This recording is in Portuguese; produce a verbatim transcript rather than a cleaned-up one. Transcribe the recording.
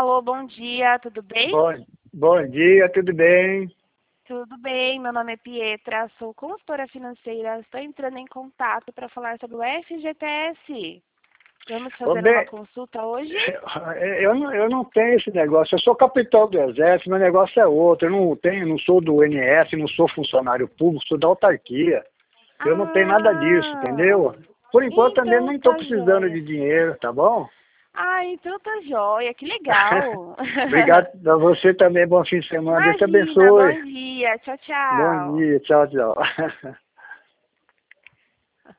Alô, bom dia, tudo bem? Bom, bom dia, tudo bem? Tudo bem, meu nome é Pietra, sou consultora financeira, estou entrando em contato para falar sobre o F G T S. Vamos Ô, fazer uma bem, consulta hoje? eu não, eu não tenho esse negócio, eu sou capitão do Exército, meu negócio é outro, eu não tenho, não sou do I N S, não sou funcionário público, sou da autarquia. Eu não tenho nada disso, Ah, entendeu? Por enquanto também então nem estou tá precisando jóia. de dinheiro, tá bom? Ah, então tá jóia, que legal. Obrigado a você também, bom fim de semana, Deus te Imagina, abençoe. bom dia, tchau, Bom tchau. dia, tchau, tchau.